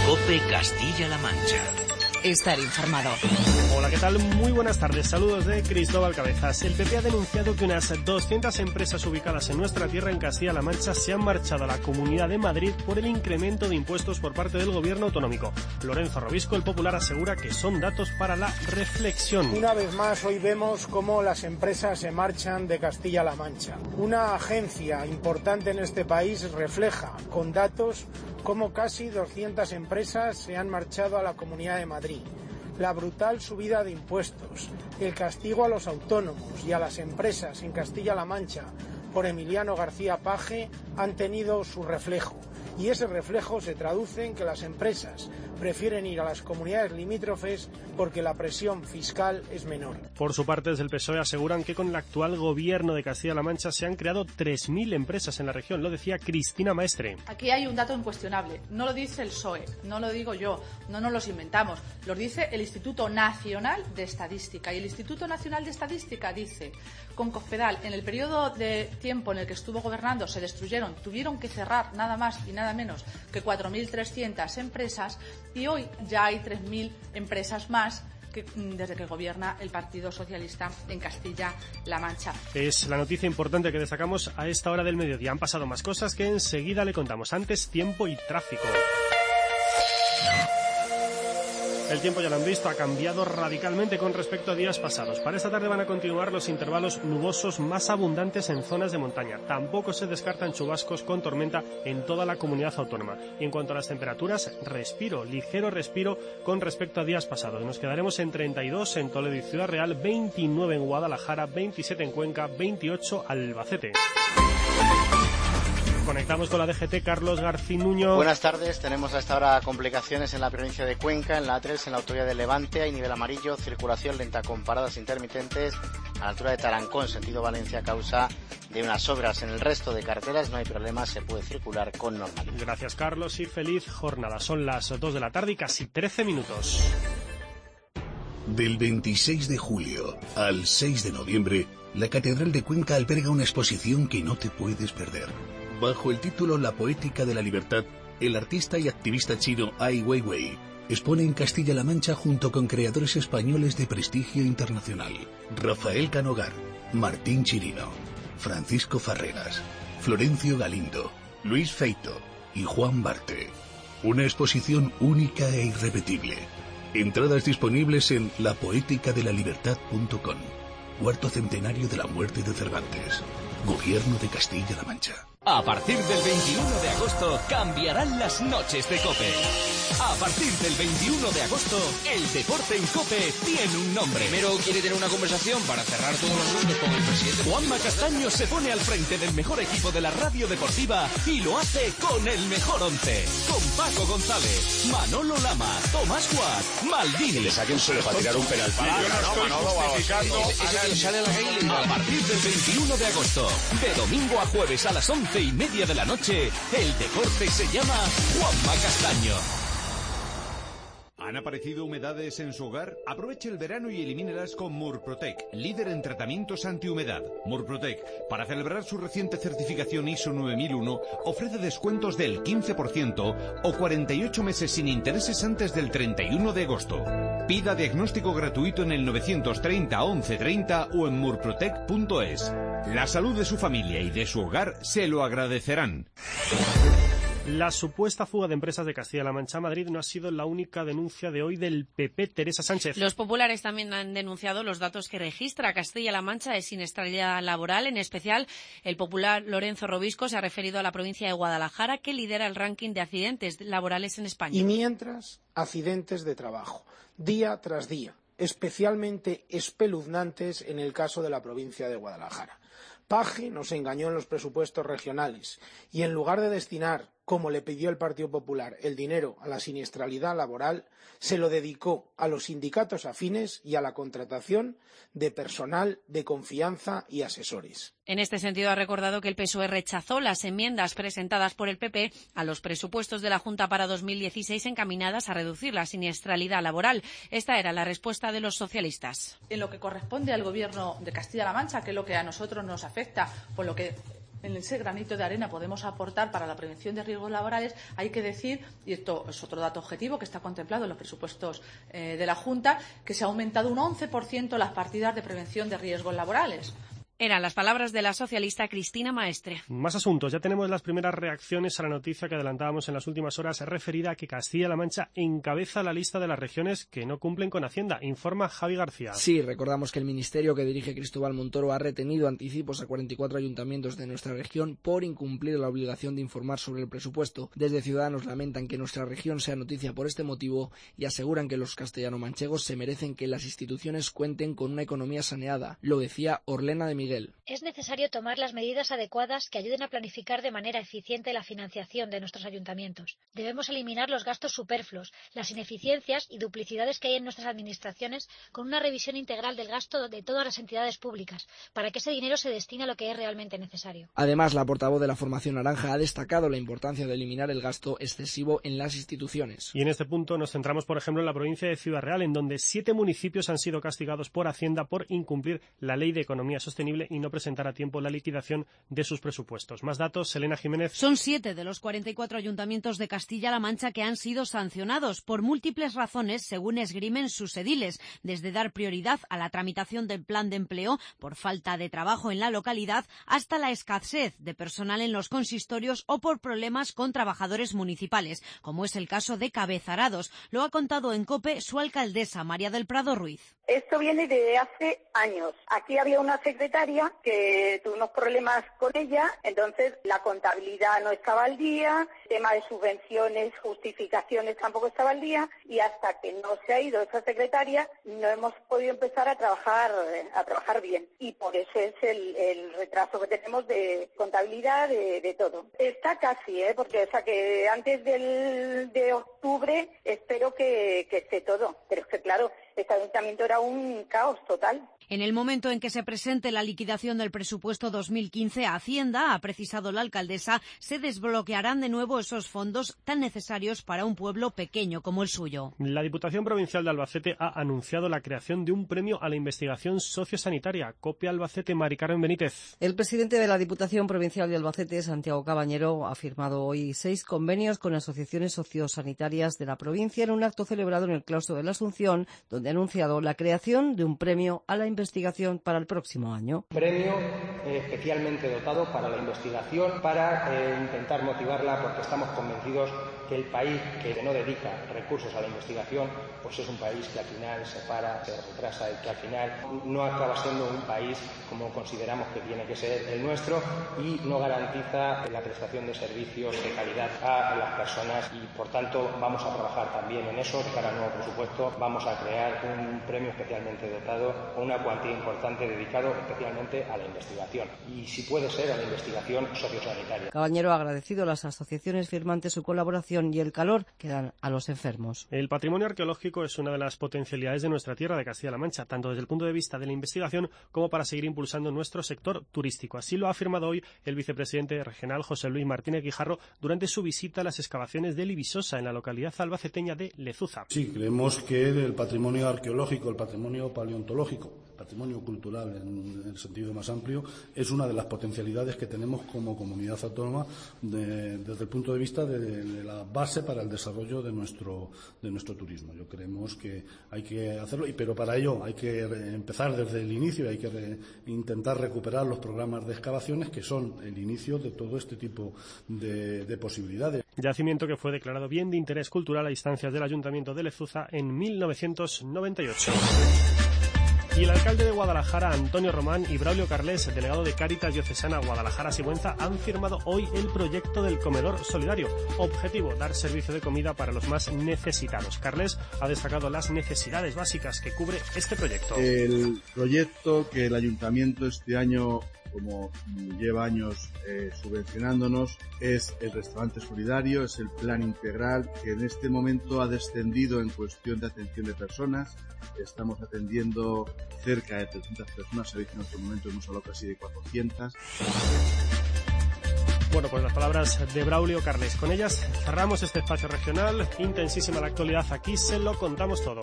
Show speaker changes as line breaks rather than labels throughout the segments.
COPE Castilla-La Mancha.
Estar informado.
Hola, ¿qué tal? Muy buenas tardes. Saludos de Cristóbal Cabezas. El PP ha denunciado que unas 200 empresas ubicadas en nuestra tierra, en Castilla-La Mancha, se han marchado a la Comunidad de Madrid por el incremento de impuestos por parte del gobierno autonómico. Lorenzo Robisco, el Popular, asegura que son datos para la reflexión.
Una vez más, hoy vemos cómo las empresas se marchan de Castilla-La Mancha. Una agencia importante en este país refleja con datos cómo casi 200 empresas se han marchado a la Comunidad de Madrid. La brutal subida de impuestos, el castigo a los autónomos y a las empresas en Castilla-La Mancha por Emiliano García Paje han tenido su reflejo. Y ese reflejo se traduce en que las empresas prefieren ir a las comunidades limítrofes porque la presión fiscal es menor.
Por su parte, desde el PSOE aseguran que con el actual gobierno de Castilla-La Mancha se han creado 3.000 empresas en la región. Lo decía Cristina Maestre.
Aquí hay un dato incuestionable. No lo dice el PSOE, no lo digo yo, no nos los inventamos. Lo dice el Instituto Nacional de Estadística. Y el Instituto Nacional de Estadística dice, con Cospedal, en el periodo de tiempo en el que estuvo gobernando, se destruyeron, tuvieron que cerrar nada más y nada menos que 4.300 empresas, y hoy ya hay 3.000 empresas más desde que gobierna el Partido Socialista en Castilla-La Mancha.
Es la noticia importante que destacamos a esta hora del mediodía. Han pasado más cosas que enseguida le contamos. Antes, tiempo y tráfico. El tiempo, ya lo han visto, ha cambiado radicalmente con respecto a días pasados. Para esta tarde van a continuar los intervalos nubosos más abundantes en zonas de montaña. Tampoco se descartan chubascos con tormenta en toda la comunidad autónoma. Y en cuanto a las temperaturas, ligero respiro con respecto a días pasados. Nos quedaremos en 32 en Toledo y Ciudad Real, 29 en Guadalajara, 27 en Cuenca, 28 Albacete. Conectamos con la DGT, Carlos Garcinuño.
Buenas tardes, tenemos a esta hora complicaciones en la provincia de Cuenca, en la A3, en la autovía de Levante, hay nivel amarillo, circulación lenta con paradas intermitentes a la altura de Tarancón, sentido Valencia, a causa de unas obras. En el resto de carreteras no hay problemas, se puede circular con normalidad.
Gracias, Carlos, y feliz jornada. Son las 2 de la tarde y casi 13 minutos.
Del 26 de julio al 6 de noviembre, la Catedral de Cuenca alberga una exposición que no te puedes perder. Bajo el título La Poética de la Libertad, el artista y activista chino Ai Weiwei expone en Castilla-La Mancha junto con creadores españoles de prestigio internacional. Rafael Canogar, Martín Chirino, Francisco Farreras, Florencio Galindo, Luis Feito y Juan Barte. Una exposición única e irrepetible. Entradas disponibles en lapoeticadelalibertad.com. Cuarto centenario de la muerte de Cervantes. Gobierno de Castilla-La Mancha.
A partir del 21 de agosto cambiarán las noches de COPE. A partir del 21 de agosto, el deporte en COPE tiene un nombre.
Primero quiere tener una conversación para cerrar todos los asuntos con el presidente.
Juanma Castaño se pone al frente del mejor equipo de la radio deportiva y lo hace con el mejor 11. Con Paco González, Manolo Lama, Tomás Guas, Maldini.
Que le saquen solo para tirar un penal.
A partir del 21 de agosto, de domingo a jueves a las 11:30 de la noche, el deporte se llama Juanma Castaño.
¿Han aparecido humedades en su hogar? Aproveche el verano y elimínelas con Murprotec, líder en tratamientos antihumedad. Murprotec, para celebrar su reciente certificación ISO 9001, ofrece descuentos del 15% o 48 meses sin intereses antes del 31 de agosto. Pida diagnóstico gratuito en el 930 1130 o en murprotec.es. La salud de su familia y de su hogar se lo agradecerán.
La supuesta fuga de empresas de Castilla-La Mancha a Madrid no ha sido la única denuncia de hoy del PP. Teresa Sánchez.
Los populares también han denunciado los datos que registra Castilla-La Mancha de siniestralidad laboral. En especial, el popular Lorenzo Robisco se ha referido a la provincia de Guadalajara, que lidera el ranking de accidentes laborales en España.
Y mientras, accidentes de trabajo, día tras día, especialmente espeluznantes en el caso de la provincia de Guadalajara. Paje nos engañó en los presupuestos regionales y en lugar de destinar, como le pidió el Partido Popular, el dinero a la siniestralidad laboral, se lo dedicó a los sindicatos afines y a la contratación de personal de confianza y asesores.
En este sentido, ha recordado que el PSOE rechazó las enmiendas presentadas por el PP a los presupuestos de la Junta para 2016 encaminadas a reducir la siniestralidad laboral. Esta era la respuesta de los socialistas.
En lo que corresponde al Gobierno de Castilla-La Mancha, que es lo que a nosotros nos afecta, por lo que en ese granito de arena podemos aportar para la prevención de riesgos laborales, hay que decir, y esto es otro dato objetivo que está contemplado en los presupuestos de la Junta, que se ha aumentado un 11% las partidas de prevención de riesgos laborales.
Eran las palabras de la socialista Cristina Maestre.
Más asuntos. Ya tenemos las primeras reacciones a la noticia que adelantábamos en las últimas horas referida a que Castilla-La Mancha encabeza la lista de las regiones que no cumplen con Hacienda. Informa Javi García.
Sí, recordamos que el ministerio que dirige Cristóbal Montoro ha retenido anticipos a 44 ayuntamientos de nuestra región por incumplir la obligación de informar sobre el presupuesto. Desde Ciudadanos lamentan que nuestra región sea noticia por este motivo y aseguran que los castellano-manchegos se merecen que las instituciones cuenten con una economía saneada. Lo decía Orlena de Miguel.
Es necesario tomar las medidas adecuadas que ayuden a planificar de manera eficiente la financiación de nuestros ayuntamientos. Debemos eliminar los gastos superfluos, las ineficiencias y duplicidades que hay en nuestras administraciones con una revisión integral del gasto de todas las entidades públicas, para que ese dinero se destine a lo que es realmente necesario.
Además, la portavoz de la Formación Naranja ha destacado la importancia de eliminar el gasto excesivo en las instituciones.
Y en este punto nos centramos, por ejemplo, en la provincia de Ciudad Real, en donde 7 municipios han sido castigados por Hacienda por incumplir la Ley de Economía Sostenible y no presentar a tiempo la liquidación de sus presupuestos. Más datos, Elena Jiménez.
Son 7 de los 44 ayuntamientos de Castilla-La Mancha que han sido sancionados por múltiples razones, según esgrimen sus ediles, desde dar prioridad a la tramitación del plan de empleo por falta de trabajo en la localidad hasta la escasez de personal en los consistorios o por problemas con trabajadores municipales, como es el caso de Cabezarados. Lo ha contado en COPE su alcaldesa, María del Prado Ruiz.
Esto viene de hace años. Aquí había una secretaria que tuvo unos problemas con ella, entonces la contabilidad no estaba al día, el tema de subvenciones, justificaciones tampoco estaba al día, y hasta que no se ha ido esa secretaria no hemos podido empezar a trabajar bien. Y por eso es el retraso que tenemos de contabilidad, de todo. Está casi, porque o sea que antes de octubre espero que esté todo, pero es que claro, este ayuntamiento era un caos total.
En el momento en que se presente la liquidación del presupuesto 2015, Hacienda, ha precisado la alcaldesa, se desbloquearán de nuevo esos fondos tan necesarios para un pueblo pequeño como el suyo.
La Diputación Provincial de Albacete ha anunciado la creación de un premio a la investigación sociosanitaria. Copia Albacete, Mari Carmen Benítez.
El presidente de la Diputación Provincial de Albacete, Santiago Cabañero, ha firmado hoy 6 convenios con asociaciones sociosanitarias de la provincia en un acto celebrado en el claustro de la Asunción, donde ha anunciado la creación de un premio a la investigación para el próximo año.
Premio especialmente dotado para la investigación, para intentar motivarla, porque estamos convencidos que el país que no dedica recursos a la investigación pues es un país que al final se para, se retrasa y que al final no acaba siendo un país como consideramos que tiene que ser el nuestro y no garantiza la prestación de servicios de calidad a las personas y por tanto vamos a trabajar también en eso. De cara al nuevo presupuesto vamos a crear un premio especialmente dotado con una cuantía importante dedicado especialmente a la investigación y si puede ser a la investigación sociosanitaria.
Cabañero ha agradecido a las asociaciones firmantes su colaboración y el calor que dan a los enfermos.
El patrimonio arqueológico es una de las potencialidades de nuestra tierra de Castilla-La Mancha, tanto desde el punto de vista de la investigación como para seguir impulsando nuestro sector turístico. Así lo ha afirmado hoy el vicepresidente regional José Luis Martínez Guijarro durante su visita a las excavaciones de Libisosa en la localidad albaceteña de Lezuza.
Sí, creemos que el patrimonio arqueológico, el patrimonio paleontológico, patrimonio cultural en el sentido más amplio, es una de las potencialidades que tenemos como comunidad autónoma desde el punto de vista de la base para el desarrollo de nuestro turismo. Yo creemos que hay que hacerlo, pero para ello hay que empezar desde el inicio y hay que intentar recuperar los programas de excavaciones que son el inicio de todo este tipo de posibilidades.
Yacimiento que fue declarado bien de interés cultural a instancias del Ayuntamiento de Lezuza en 1998. Y el alcalde de Guadalajara, Antonio Román, y Braulio Carles, delegado de Cáritas Diocesana Guadalajara-Sigüenza, han firmado hoy el proyecto del comedor solidario. Objetivo, dar servicio de comida para los más necesitados. Carles ha destacado las necesidades básicas que cubre este proyecto.
El proyecto que el ayuntamiento este año, como lleva años subvencionándonos, es el restaurante solidario, es el plan integral que en este momento ha descendido en cuestión de atención de personas. Estamos atendiendo cerca de 300 personas, se dice en otro momento hemos hablado casi de 400.
Bueno, pues las palabras de Braulio Carles. Con ellas cerramos este espacio regional. Intensísima la actualidad, aquí se lo contamos todo.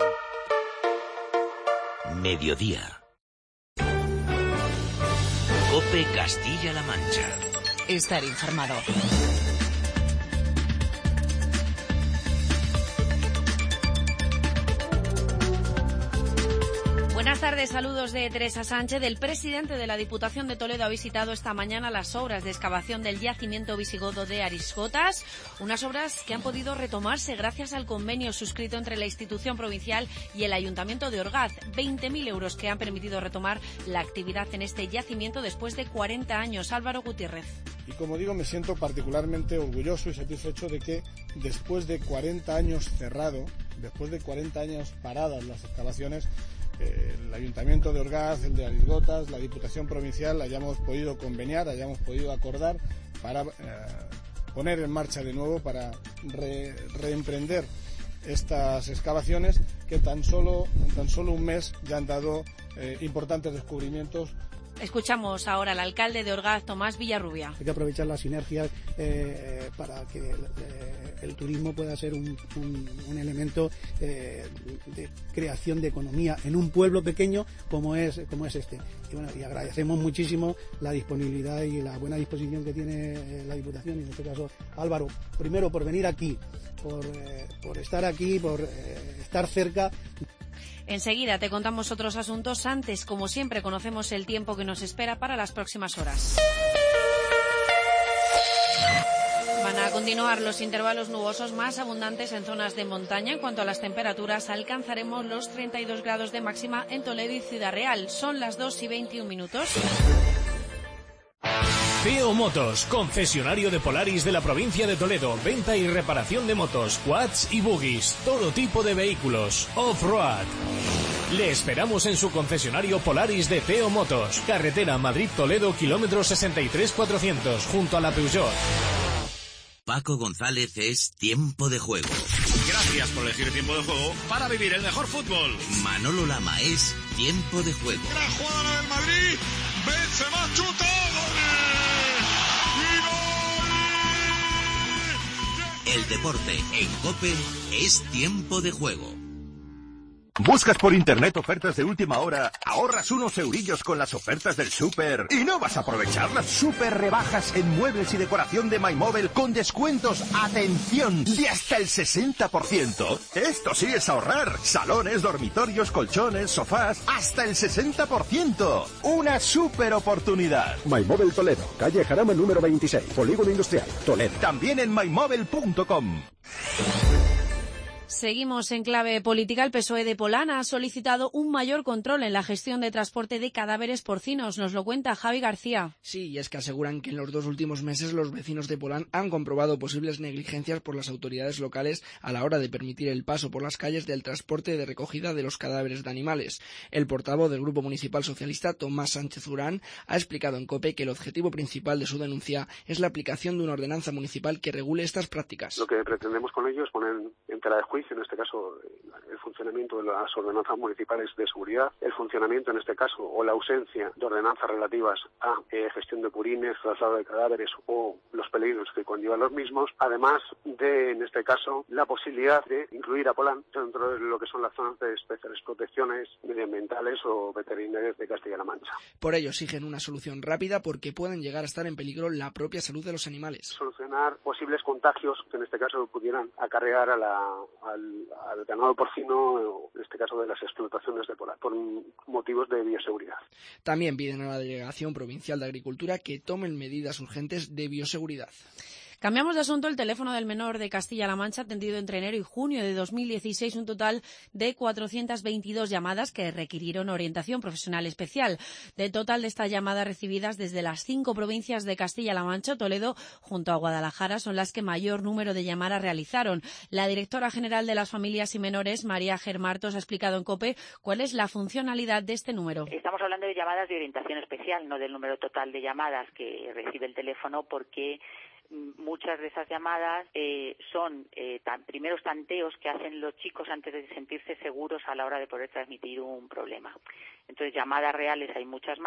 Mediodía. COPE Castilla-La Mancha.
Estar informado.
Buenas tardes, saludos de Teresa Sánchez. El presidente de la Diputación de Toledo ha visitado esta mañana las obras de excavación del yacimiento visigodo de Arisgotas, unas obras que han podido retomarse gracias al convenio suscrito entre la institución provincial y el Ayuntamiento de Orgaz. 20.000 euros que han permitido retomar la actividad en este yacimiento después de 40 años. Álvaro Gutiérrez.
Y como digo, me siento particularmente orgulloso y satisfecho de que después de 40 años cerrado, después de 40 años paradas las excavaciones, el Ayuntamiento de Orgaz, el de Arisgotas, la Diputación Provincial hayamos podido conveniar, hayamos podido acordar para poner en marcha de nuevo, para reemprender estas excavaciones que en tan solo un mes ya han dado importantes descubrimientos.
Escuchamos ahora al alcalde de Orgaz, Tomás Villarrubia.
Hay que aprovechar las sinergias para que el turismo pueda ser un elemento de creación de economía en un pueblo pequeño como es este. Y bueno, y agradecemos muchísimo la disponibilidad y la buena disposición que tiene la Diputación, y en este caso Álvaro, primero por venir aquí, por estar aquí, por estar cerca.
Enseguida te contamos otros asuntos. Antes, como siempre, conocemos el tiempo que nos espera para las próximas horas. Van a continuar los intervalos nubosos más abundantes en zonas de montaña. En cuanto a las temperaturas, alcanzaremos los 32 grados de máxima en Toledo y Ciudad Real. Son las 2:21.
Teo Motos, concesionario de Polaris de la provincia de Toledo. Venta y reparación de motos, quads y buggies. Todo tipo de vehículos. Off-road. Le esperamos en su concesionario Polaris de Teo Motos. Carretera Madrid-Toledo, kilómetro 63,400, junto a la Peugeot.
Paco González es Tiempo de Juego.
Gracias por elegir Tiempo de Juego para vivir el mejor fútbol.
Manolo Lama es Tiempo de Juego.
Gran jugada del Madrid. Benzema chuta.
El deporte en COPE es Tiempo de Juego.
¿Buscas por internet ofertas de última hora? ¿Ahorras unos eurillos con las ofertas del súper? ¿Y no vas a aprovechar las súper rebajas en muebles y decoración de MyMobile con descuentos, atención, de hasta el 60%? Esto sí es ahorrar. Salones, dormitorios, colchones, sofás, hasta el 60%. Una súper oportunidad.
MyMobile Toledo, calle Jarama número 26, Polígono Industrial, Toledo.
También en mymobile.com.
Seguimos en clave política. El PSOE de Polana ha solicitado un mayor control en la gestión de transporte de cadáveres porcinos. Nos lo cuenta Javi García.
Sí, y es que aseguran que en los 2 últimos meses los vecinos de Polán han comprobado posibles negligencias por las autoridades locales a la hora de permitir el paso por las calles del transporte de recogida de los cadáveres de animales. El portavoz del Grupo Municipal Socialista, Tomás Sánchez Urán, ha explicado en COPE que el objetivo principal de su denuncia es la aplicación de una ordenanza municipal que regule estas prácticas.
Lo que pretendemos con ello es poner en tela de juicio, en este caso, el funcionamiento de las ordenanzas municipales de seguridad, el funcionamiento, en este caso, o la ausencia de ordenanzas relativas a gestión de purines, traslado de cadáveres o los peligros que conllevan los mismos, además de, en este caso, la posibilidad de incluir a Polán dentro de lo que son las zonas de especiales protecciones medioambientales o veterinarias de Castilla-La Mancha.
Por ello exigen una solución rápida porque pueden llegar a estar en peligro la propia salud de los animales.
Solucionar posibles contagios que en este caso pudieran acarrear al ganado porcino, en este caso de las explotaciones de Polán, por motivos de bioseguridad.
También piden a la Delegación Provincial de Agricultura que tomen medidas urgentes de bioseguridad.
Cambiamos de asunto. El teléfono del menor de Castilla-La Mancha ha atendido entre enero y junio de 2016 un total de 422 llamadas que requirieron orientación profesional especial. Del total de estas llamadas recibidas desde las 5 provincias de Castilla-La Mancha, Toledo junto a Guadalajara son las que mayor número de llamadas realizaron. La directora general de las familias y menores, María Germartos, ha explicado en COPE cuál es la funcionalidad de este número.
Estamos hablando de llamadas de orientación especial, no del número total de llamadas que recibe el teléfono, porque muchas de esas llamadas son primeros tanteos que hacen los chicos antes de sentirse seguros a la hora de poder transmitir un problema. Entonces, llamadas reales hay muchas más,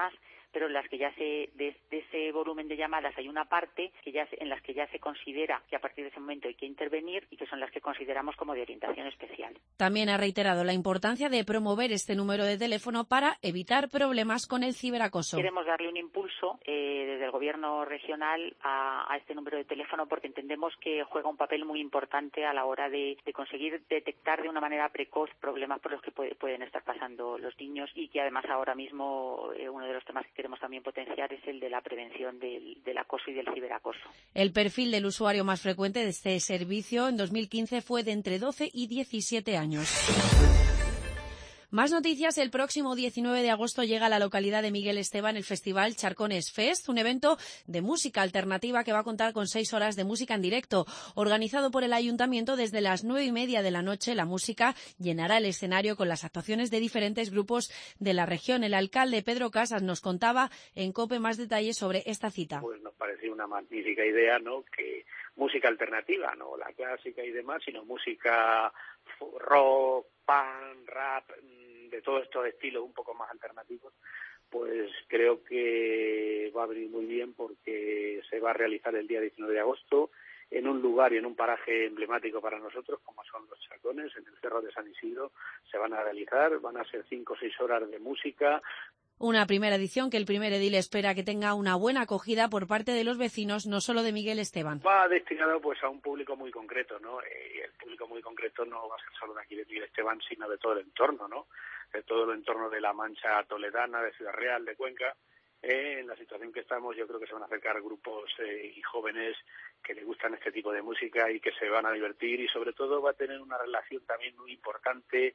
pero en las que ya de ese volumen de llamadas hay una parte en las que ya se considera que a partir de ese momento hay que intervenir y que son las que consideramos como de orientación especial.
También ha reiterado la importancia de promover este número de teléfono para evitar problemas con el ciberacoso.
Queremos darle un impulso desde el Gobierno regional a este número de teléfono porque entendemos que juega un papel muy importante a la hora de conseguir detectar de una manera precoz problemas por los que pueden estar pasando los niños y que además ahora mismo uno de los temas que queremos también potenciar es el de la prevención del acoso y del ciberacoso.
El perfil del usuario más frecuente de este servicio en 2015 fue de entre 12 y 17 años. Más noticias. El próximo 19 de agosto llega a la localidad de Miguel Esteban el Festival Charcones Fest, un evento de música alternativa que va a contar con 6 horas de música en directo. Organizado por el Ayuntamiento, desde las 9:30 de la noche la música llenará el escenario con las actuaciones de diferentes grupos de la región. El alcalde Pedro Casas nos contaba en COPE más detalles sobre esta cita.
Pues nos pareció una magnífica idea, ¿no? Que música alternativa, no la clásica y demás, sino música rock, punk, rap, de todos estos estilos un poco más alternativos, pues creo que va a venir muy bien porque se va a realizar el día 19 de agosto en un lugar y en un paraje emblemático para nosotros, como son los Charcones, en el Cerro de San Isidro. Se van a realizar, van a ser 5 o 6 horas de música.
Una primera edición que el primer edil espera que tenga una buena acogida por parte de los vecinos, no solo de Miguel Esteban.
Va destinado pues a un público muy concreto, ¿no? Y el público muy concreto no va a ser solo de aquí de Miguel Esteban, sino de todo el entorno, ¿no? De todo el entorno de la Mancha toledana, de Ciudad Real, de Cuenca. En la situación que estamos, yo creo que se van a acercar grupos y jóvenes que les gustan este tipo de música y que se van a divertir, y sobre todo va a tener una relación también muy importante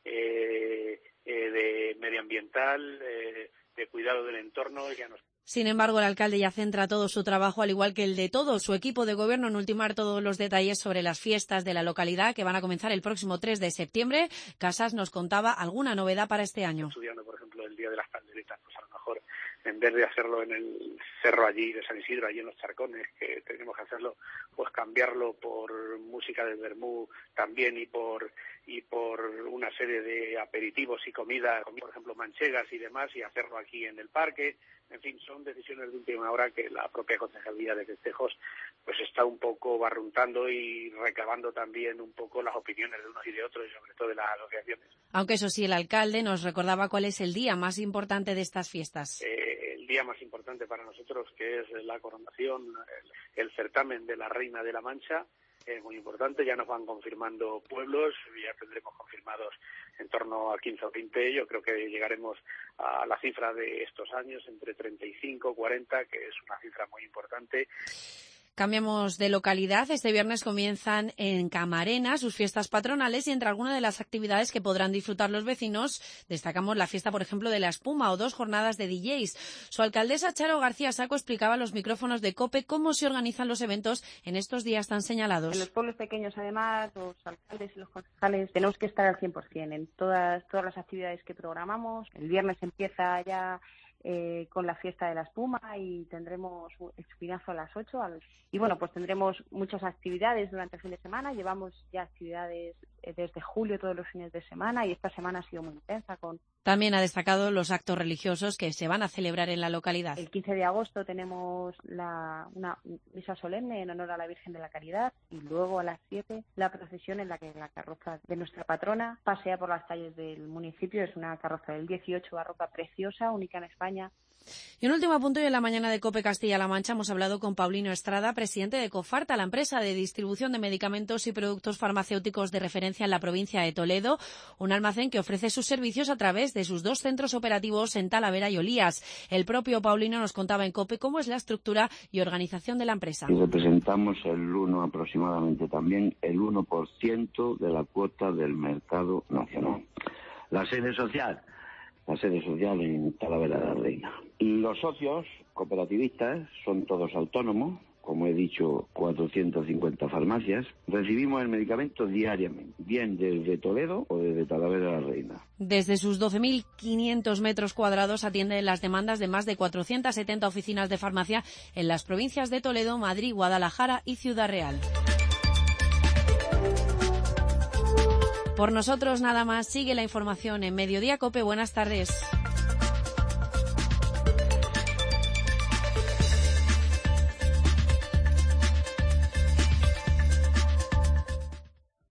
de medioambiental, de cuidado del entorno.
Sin embargo, el alcalde ya centra todo su trabajo, al igual que el de todo su equipo de gobierno, en ultimar todos los detalles sobre las fiestas de la localidad que van a comenzar el próximo 3 de septiembre. Casas nos contaba alguna novedad para este año.
Estudiando, por ejemplo, el Día de las Candelitas, pues a lo mejor en vez de hacerlo en el cerro allí de San Isidro, allí en los Charcones, que tenemos que hacerlo, pues cambiarlo por música del vermú también y por una serie de aperitivos y comida, por ejemplo manchegas y demás, y hacerlo aquí en el parque. En fin, son decisiones de última hora que la propia Concejalía de Festejos pues está un poco barruntando y recabando también un poco las opiniones de unos y de otros, y sobre todo de las asociaciones.
Aunque eso sí, el alcalde nos recordaba cuál es el día más importante de estas fiestas.
El día más importante para nosotros, que es la coronación, el certamen de la Reina de la Mancha, es muy importante. Ya nos van confirmando pueblos, ya tendremos confirmados en torno a 15 o 20. Yo creo que llegaremos a la cifra de estos años, entre 35 y 40, que es una cifra muy importante.
Cambiamos de localidad. Este viernes comienzan en Camarena sus fiestas patronales, y entre algunas de las actividades que podrán disfrutar los vecinos destacamos la fiesta, por ejemplo, de la espuma o 2 jornadas de DJs. Su alcaldesa Charo García Saco explicaba a los micrófonos de COPE cómo se organizan los eventos en estos días tan señalados.
En los pueblos pequeños, además, los alcaldes y los concejales tenemos que estar al 100% en todas las actividades que programamos. El viernes empieza ya con la fiesta de la espuma y tendremos el chupinazo a las 8. Y bueno, pues tendremos muchas actividades durante el fin de semana. Llevamos ya actividades desde julio todos los fines de semana, y esta semana ha sido muy intensa.
También ha destacado los actos religiosos que se van a celebrar en la localidad.
El 15 de agosto tenemos una misa solemne en honor a la Virgen de la Caridad, y luego a las 7 la procesión en la que la carroza de nuestra patrona pasea por las calles del municipio. Es una carroza del 18 barroca preciosa, única en España.
Y un último apunte. En la mañana de COPE Castilla-La Mancha hemos hablado con Paulino Estrada, presidente de Cofarta, la empresa de distribución de medicamentos y productos farmacéuticos de referencia en la provincia de Toledo, un almacén que ofrece sus servicios a través de sus 2 centros operativos en Talavera y Olías. El propio Paulino nos contaba en COPE cómo es la estructura y organización de la empresa.
Y representamos aproximadamente también el 1% de la cuota del mercado nacional. La sede social en Talavera de la Reina. Los socios cooperativistas son todos autónomos, como he dicho, 450 farmacias. Recibimos el medicamento diariamente, bien desde Toledo o desde Talavera de la Reina.
Desde sus 12.500 metros cuadrados atiende las demandas de más de 470 oficinas de farmacia en las provincias de Toledo, Madrid, Guadalajara y Ciudad Real. Por nosotros nada más. Sigue la información en Mediodía COPE. Buenas tardes.